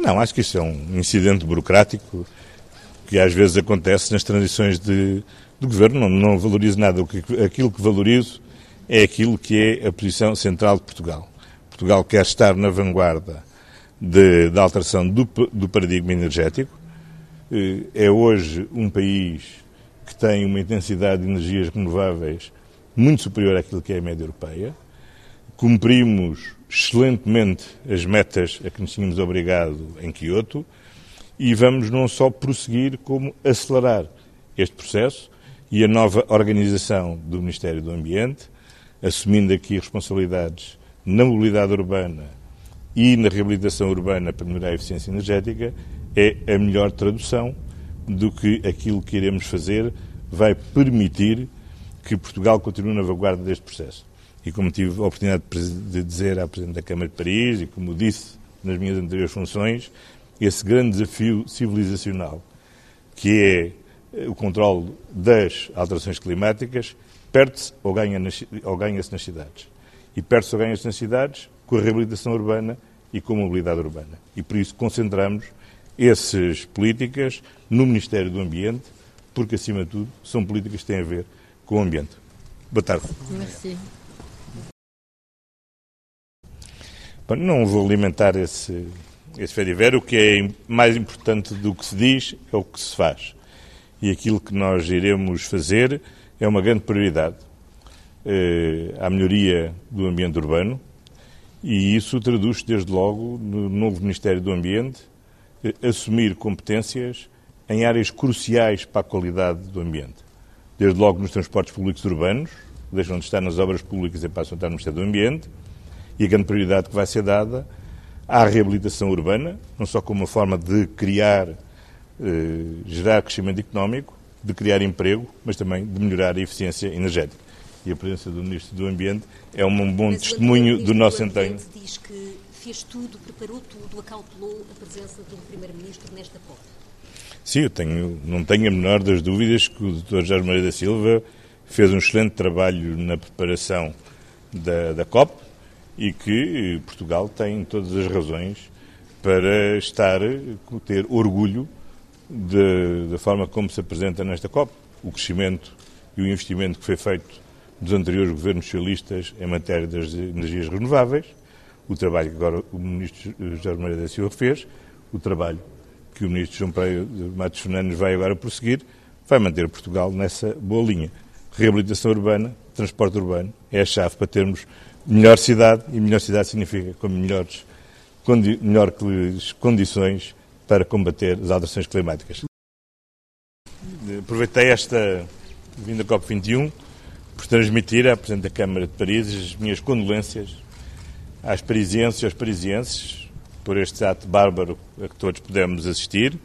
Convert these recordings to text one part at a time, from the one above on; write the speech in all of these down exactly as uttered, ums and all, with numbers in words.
Não, acho que isto é um incidente burocrático que às vezes acontece nas transições de, de governo. Não, não valorizo nada. Aquilo que valorizo é aquilo que é a posição central de Portugal. Portugal quer estar na vanguarda de, da alteração do, do paradigma energético. É hoje um país que tem uma intensidade de energias renováveis muito superior àquilo que é a média europeia. Cumprimos excelentemente as metas a que nos tínhamos obrigado em Kyoto e vamos não só prosseguir, como acelerar este processo e a nova organização do Ministério do Ambiente, assumindo aqui responsabilidades na mobilidade urbana e na reabilitação urbana para melhorar a eficiência energética, é a melhor tradução do que aquilo que iremos fazer vai permitir que Portugal continue na vanguarda deste processo. E como tive a oportunidade de dizer à Presidente da Câmara de Paris, e como disse nas minhas anteriores funções, esse grande desafio civilizacional, que é o controle das alterações climáticas, perde-se ou ganha-se ou ganha-se nas cidades. E perde-se ou ganha-se nas cidades com a reabilitação urbana e com a mobilidade urbana. E por isso concentramos essas políticas no Ministério do Ambiente, porque, acima de tudo, são políticas que têm a ver com o ambiente. Boa tarde. Merci. Bom, não vou alimentar esse, esse fé-de-ver. O que é mais importante do que se diz é o que se faz. E aquilo que nós iremos fazer é uma grande prioridade eh, à melhoria do ambiente urbano, e isso traduz desde logo no novo Ministério do Ambiente eh, assumir competências em áreas cruciais para a qualidade do ambiente. Desde logo nos transportes públicos urbanos, deixam de estar nas obras públicas e passam a estar no Ministério do Ambiente, e a grande prioridade que vai ser dada à reabilitação urbana, não só como uma forma de criar, eh, gerar crescimento económico, de criar emprego, mas também de melhorar a eficiência energética. E a presença do Ministro do Ambiente é um bom mas testemunho do nosso empenho. O diz que fez tudo, preparou tudo, acautelou a presença do Primeiro-Ministro nesta COP. Sim, eu tenho, não tenho a menor das dúvidas que o doutor Jorge Moreira da Silva fez um excelente trabalho na preparação da, da COP e que Portugal tem todas as razões para estar, ter orgulho de, da forma como se apresenta nesta COP. O crescimento e o investimento que foi feito dos anteriores governos socialistas em matéria das energias renováveis, o trabalho que agora o Ministro Jorge Moreira da Silva fez, o trabalho que o Ministro João Pereira Matos Fernandes vai agora prosseguir, vai manter Portugal nessa boa linha. Reabilitação urbana, transporte urbano, é a chave para termos melhor cidade, e melhor cidade significa com melhores, condi, melhores condições para combater as alterações climáticas. Aproveitei esta vinda COP vinte e um por transmitir à Presidente da Câmara de Paris as minhas condolências às parisienses e aos parisienses por este ato bárbaro a que todos pudemos assistir,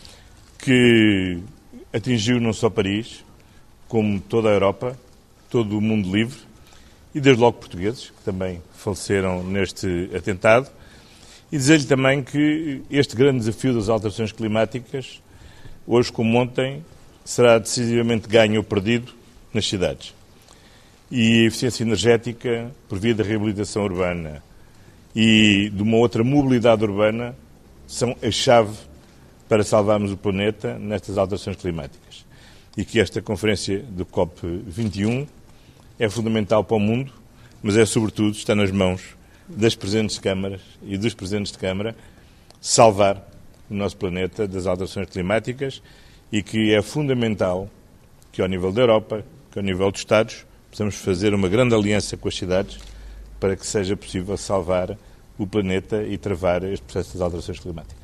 que atingiu não só Paris, como toda a Europa, todo o mundo livre, e desde logo portugueses, que também faleceram neste atentado, e dizer-lhe também que este grande desafio das alterações climáticas, hoje como ontem, será decisivamente ganho ou perdido nas cidades. E a eficiência energética, por via da reabilitação urbana e de uma outra mobilidade urbana, são a chave para salvarmos o planeta nestas alterações climáticas. E que esta conferência do COP vinte e um é fundamental para o mundo, mas é sobretudo, está nas mãos das Presidentes de Câmaras e dos Presidentes de Câmara salvar o nosso planeta das alterações climáticas, e que é fundamental que ao nível da Europa, que ao nível dos Estados, possamos fazer uma grande aliança com as cidades para que seja possível salvar o planeta e travar este processo das alterações climáticas.